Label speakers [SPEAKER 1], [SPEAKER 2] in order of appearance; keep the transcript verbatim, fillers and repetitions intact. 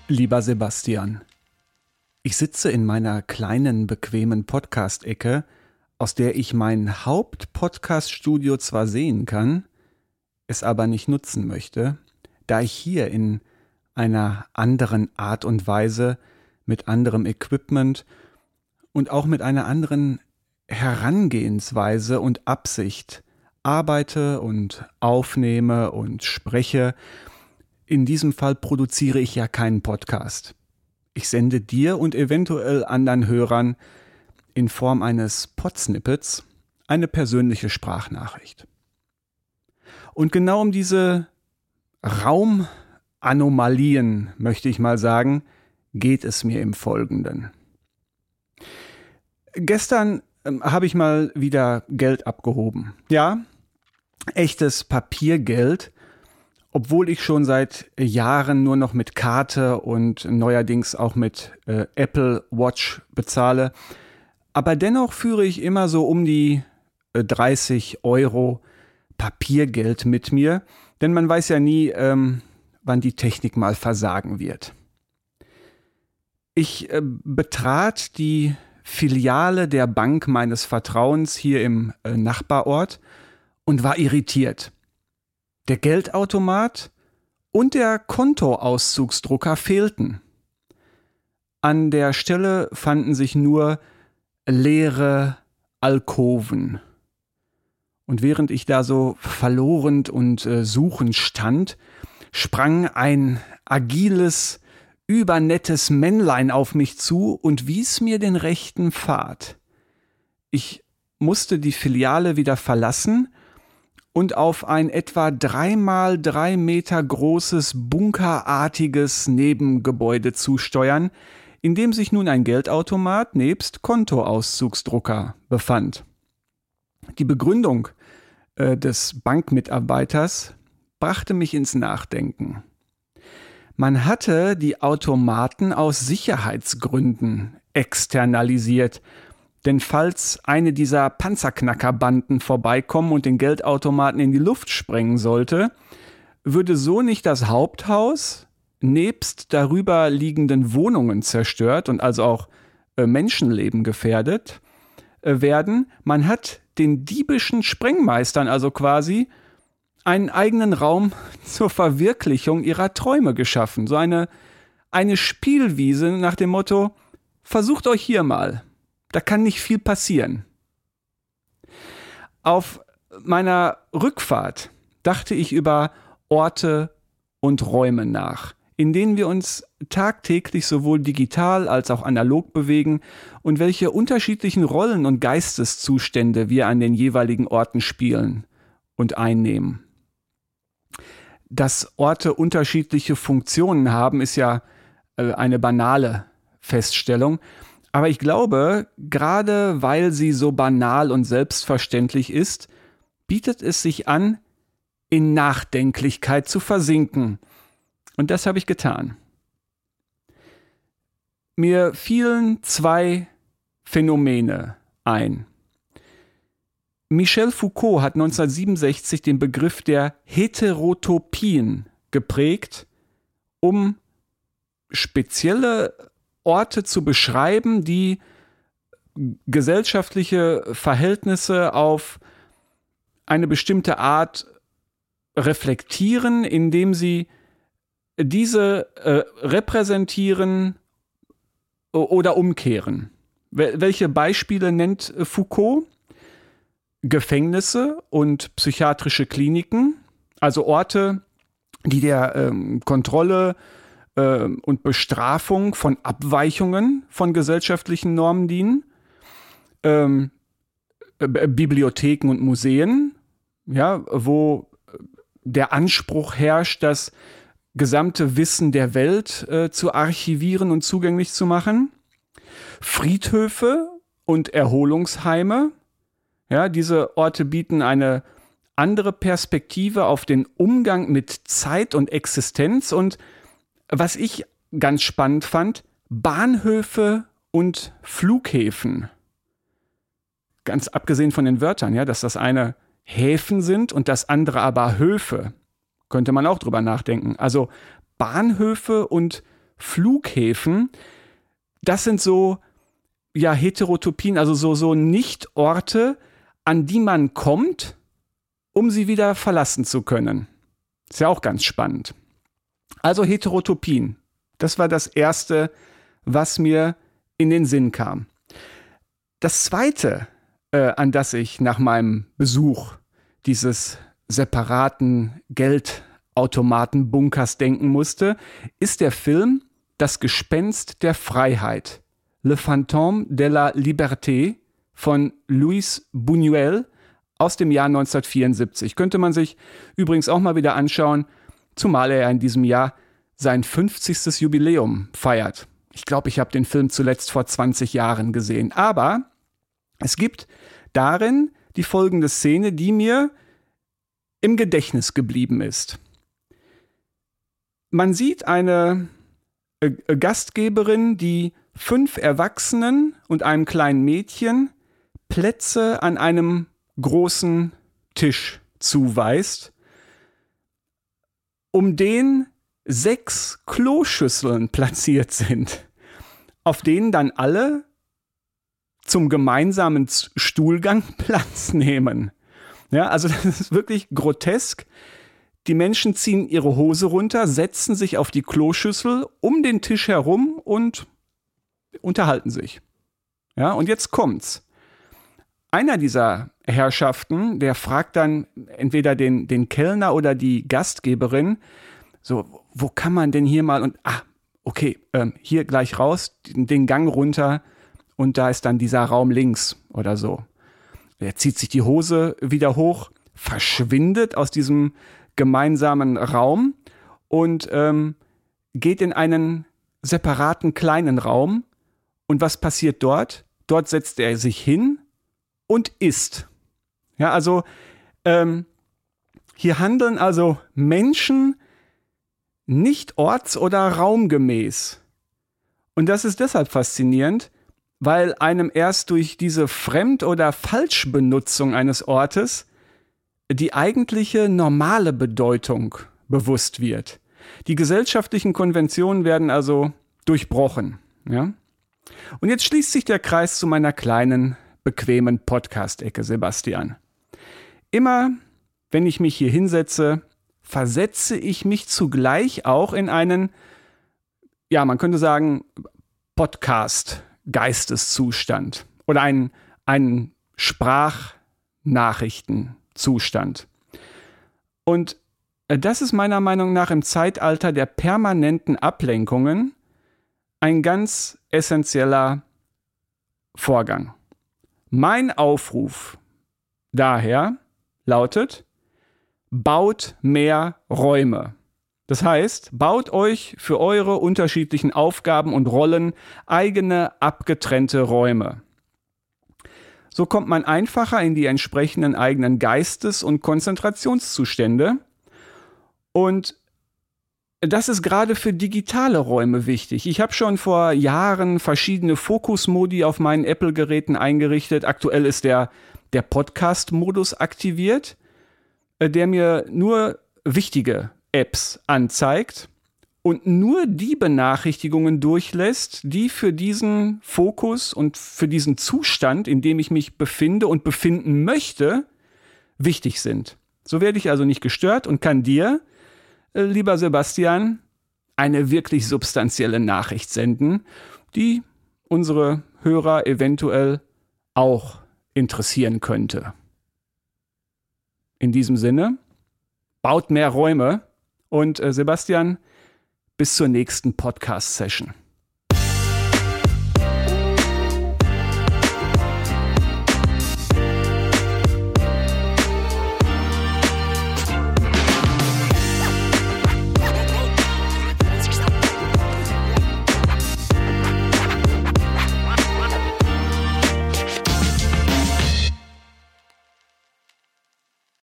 [SPEAKER 1] Lieber Sebastian, ich sitze in meiner kleinen, bequemen Podcast-Ecke, aus der ich mein Haupt-Podcast-Studio zwar sehen kann, es aber nicht nutzen möchte, da ich hier in einer anderen Art und Weise, mit anderem Equipment und auch mit einer anderen Herangehensweise und Absicht arbeite und aufnehme und spreche. In diesem Fall produziere ich ja keinen Podcast. Ich sende dir und eventuell anderen Hörern in Form eines Podsnippets eine persönliche Sprachnachricht. Und genau um diese Raumanomalien, möchte ich mal sagen, geht es mir im Folgenden. Gestern ähm, habe ich mal wieder Geld abgehoben. Ja, echtes Papiergeld, obwohl ich schon seit Jahren nur noch mit Karte und neuerdings auch mit äh, Apple Watch bezahle. Aber dennoch führe ich immer so um die äh, dreißig Euro Papiergeld mit mir, denn man weiß ja nie, ähm, wann die Technik mal versagen wird. Ich äh, betrat die Filiale der Bank meines Vertrauens hier im äh, Nachbarort und war irritiert. Der Geldautomat und der Kontoauszugsdrucker fehlten. An der Stelle fanden sich nur leere Alkoven. Und während ich da so verloren und äh, suchend stand, sprang ein agiles, übernettes Männlein auf mich zu und wies mir den rechten Pfad. Ich musste die Filiale wieder verlassen und auf ein etwa drei mal drei Meter großes, bunkerartiges Nebengebäude zusteuern, in dem sich nun ein Geldautomat nebst Kontoauszugsdrucker befand. Die Begründung äh, des Bankmitarbeiters brachte mich ins Nachdenken. Man hatte die Automaten aus Sicherheitsgründen externalisiert, denn falls eine dieser Panzerknackerbanden vorbeikommen und den Geldautomaten in die Luft sprengen sollte, würde so nicht das Haupthaus nebst darüber liegenden Wohnungen zerstört und also auch äh, Menschenleben gefährdet äh, werden. Man hat den diebischen Sprengmeistern also quasi einen eigenen Raum zur Verwirklichung ihrer Träume geschaffen. So eine, eine Spielwiese nach dem Motto, versucht euch hier mal. Da kann nicht viel passieren. Auf meiner Rückfahrt dachte ich über Orte und Räume nach, in denen wir uns tagtäglich sowohl digital als auch analog bewegen und welche unterschiedlichen Rollen und Geisteszustände wir an den jeweiligen Orten spielen und einnehmen. Dass Orte unterschiedliche Funktionen haben, ist ja äh, eine banale Feststellung. Aber ich glaube, gerade weil sie so banal und selbstverständlich ist, bietet es sich an, in Nachdenklichkeit zu versinken. Und das habe ich getan. Mir fielen zwei Phänomene ein. Michel Foucault hat neunzehnhundertsiebenundsechzig den Begriff der Heterotopien geprägt, um spezielle Orte zu beschreiben, die gesellschaftliche Verhältnisse auf eine bestimmte Art reflektieren, indem sie diese äh, repräsentieren oder umkehren. Welche Beispiele nennt Foucault? Gefängnisse und psychiatrische Kliniken, also Orte, die der ähm, Kontrolle äh, und Bestrafung von Abweichungen von gesellschaftlichen Normen dienen, ähm, äh, Bibliotheken und Museen, ja, wo der Anspruch herrscht, das gesamte Wissen der Welt äh, zu archivieren und zugänglich zu machen, Friedhöfe und Erholungsheime. Ja, diese Orte bieten eine andere Perspektive auf den Umgang mit Zeit und Existenz und, was ich ganz spannend fand, Bahnhöfe und Flughäfen. Ganz abgesehen von den Wörtern, ja, dass das eine Häfen sind und das andere aber Höfe. Könnte man auch drüber nachdenken. Also Bahnhöfe und Flughäfen, das sind so, ja, Heterotopien, also so, so Nicht-Orte, an die man kommt, um sie wieder verlassen zu können. Ist ja auch ganz spannend. Also Heterotopien. Das war das Erste, was mir in den Sinn kam. Das Zweite, äh, an das ich nach meinem Besuch dieses separaten Geldautomatenbunkers denken musste, ist der Film Das Gespenst der Freiheit. Le Fantôme de la Liberté von Luis Buñuel aus dem Jahr neunzehnhundertvierundsiebzig. Könnte man sich übrigens auch mal wieder anschauen, zumal er in diesem Jahr sein fünfzigstes Jubiläum feiert. Ich glaube, ich habe den Film zuletzt vor zwanzig Jahren gesehen. Aber es gibt darin die folgende Szene, die mir im Gedächtnis geblieben ist. Man sieht eine äh, Gastgeberin, die fünf Erwachsenen und einem kleinen Mädchen Plätze an einem großen Tisch zuweist, um den sechs Kloschüsseln platziert sind, auf denen dann alle zum gemeinsamen Stuhlgang Platz nehmen. Ja, also das ist wirklich grotesk. Die Menschen ziehen ihre Hose runter, setzen sich auf die Kloschüssel um den Tisch herum und unterhalten sich. Ja, und jetzt kommt's. Einer dieser Herrschaften, der fragt dann entweder den, den Kellner oder die Gastgeberin, so, wo kann man denn hier mal und, ah, okay, ähm, hier gleich raus, den, den Gang runter und da ist dann dieser Raum links oder so. Er zieht sich die Hose wieder hoch, verschwindet aus diesem gemeinsamen Raum und ähm, geht in einen separaten kleinen Raum. Und was passiert dort? Dort setzt er sich hin und isst. Ja, also ähm, hier handeln also Menschen nicht orts- oder raumgemäß. Und das ist deshalb faszinierend, weil einem erst durch diese Fremd- oder Falschbenutzung eines Ortes die eigentliche normale Bedeutung bewusst wird. Die gesellschaftlichen Konventionen werden also durchbrochen. Ja? Und jetzt schließt sich der Kreis zu meiner kleinen, bequemen Podcast-Ecke, Sebastian. Immer, wenn ich mich hier hinsetze, versetze ich mich zugleich auch in einen, ja, man könnte sagen, Podcast-Geisteszustand oder einen, einen Sprachnachrichtenzustand. Und das ist meiner Meinung nach im Zeitalter der permanenten Ablenkungen ein ganz essentieller Vorgang. Mein Aufruf daher lautet: Baut mehr Räume. Das heißt, baut euch für eure unterschiedlichen Aufgaben und Rollen eigene abgetrennte Räume. So kommt man einfacher in die entsprechenden eigenen Geistes- und Konzentrationszustände. Und das ist gerade für digitale Räume wichtig. Ich habe schon vor Jahren verschiedene Fokusmodi auf meinen Apple-Geräten eingerichtet. Aktuell ist der, der Podcast-Modus aktiviert, der mir nur wichtige Apps anzeigt und nur die Benachrichtigungen durchlässt, die für diesen Fokus und für diesen Zustand, in dem ich mich befinde und befinden möchte, wichtig sind. So werde ich also nicht gestört und kann dir, äh, lieber Sebastian, eine wirklich substanzielle Nachricht senden, die unsere Hörer eventuell auch interessieren könnte. In diesem Sinne, baut mehr Räume und äh, Sebastian, bis zur nächsten Podcast-Session.